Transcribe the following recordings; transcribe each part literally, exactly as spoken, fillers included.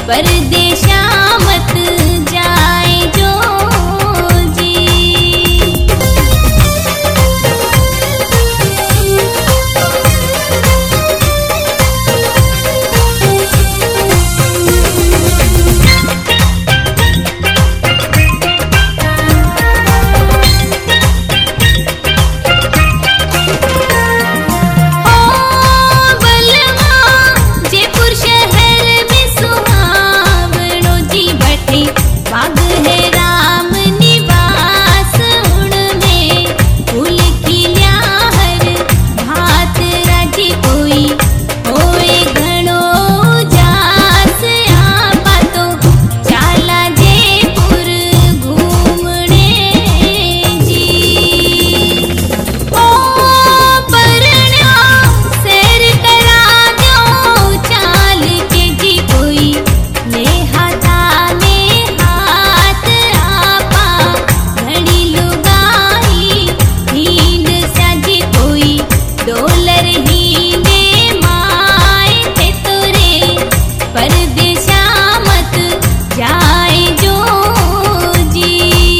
परदेशा मत जाए जो जी। बाग है राम निवास उनमें फूल खिल्या हर भात राजी कोई होए घणो जास आपा तो चाला जयपुर घूमने जी। ओ परण्या सैर करा दो चाल के जी कोई ले हाथा डोलर ही ने माए थे तोरे परदेशा मत जाए जो जी।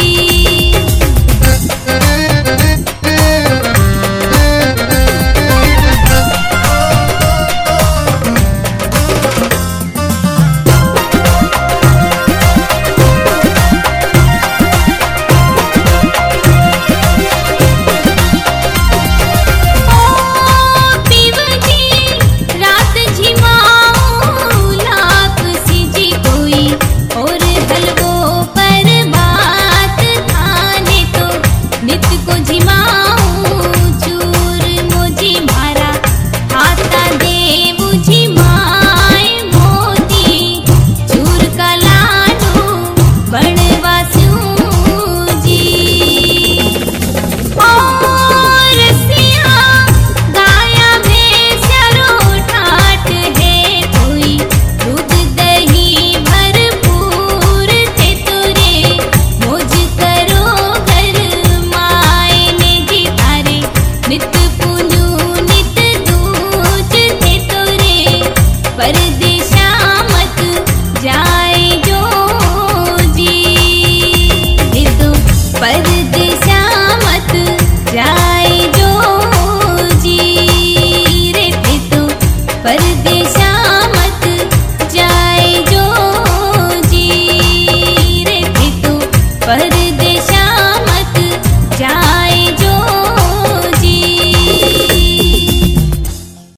परदेशा मत जाए जो जी। तो परदेशा मत जाए जो जी रे तो परदेशा मत जाए जो जी रे तो परदेशा